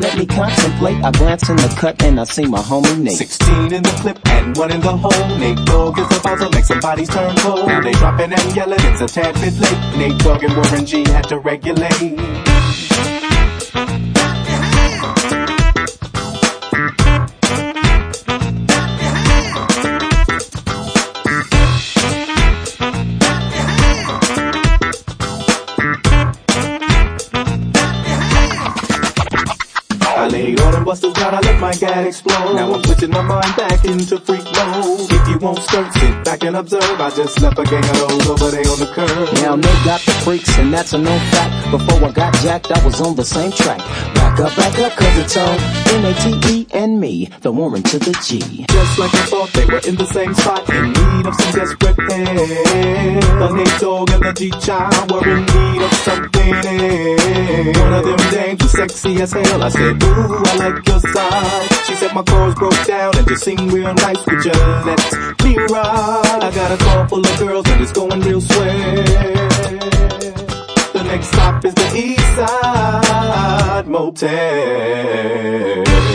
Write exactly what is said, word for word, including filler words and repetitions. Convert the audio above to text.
let me contemplate. I glance in the cut and I see my homie Nate. Sixteen in the clip and one in the hole. Nate Dogg is about to make some bodies turn cold. Now they dropping and yelling, it's a tad bit late. Nate Dogg and Warren G had to regulate. I laid all them busters down, I let my gat explode. Now I'm switching my mind back into freak mode. If you won't skirt, sit back and observe. I just left a gang of those over there on the curb. Now they got the freaks and that's a known fact. Before I got jacked, I was on the same track. Back up, back up, cause it's on N A T E and me, the Warren to the G. Just like I thought, they were in the same spot, in need of some desperate help. The Nate Dogg and the G-Child were in need of something else. One of them dames was sexy as hell. I said, ooh, I like your side. She said my chords broke down and just sing real nice. Would you let me ride? I got a car full of girls and it's going real swell. The next stop is the East Side Motel.